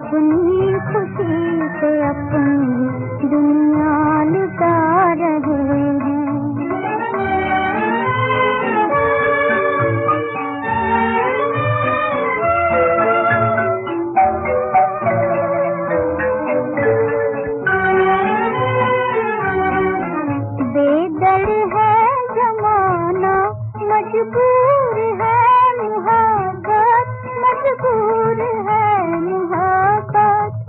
अपनी खुशी से अपनी दुनिया लुटा रहे हैं। बेदर है जमाना, मजबूर है मुहब्बत, मजबूर है मुहब्बत।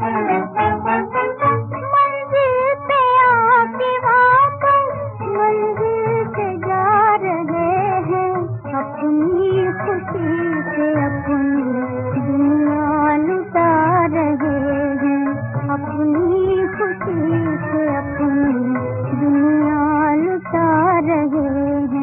मंजिल पे आके वापस मंजिल से जा रहे हैं। अपनी खुशी से अपनी दुनिया लुटा रहे हैं। अपनी खुशी से अपनी दुनिया लुटा रहे हैं।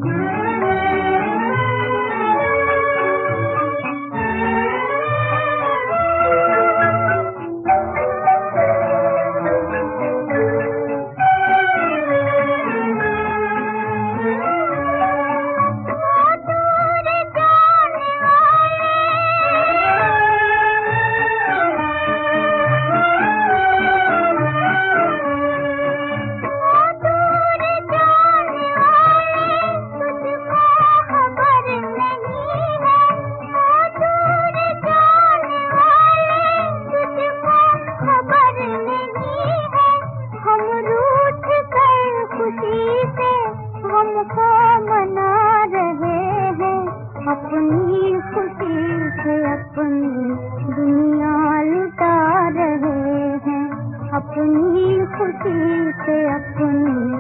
हमको मना रहे हैं। अपनी खुशी से अपनी दुनिया लुटा रहे हैं। अपनी खुशी से अपनी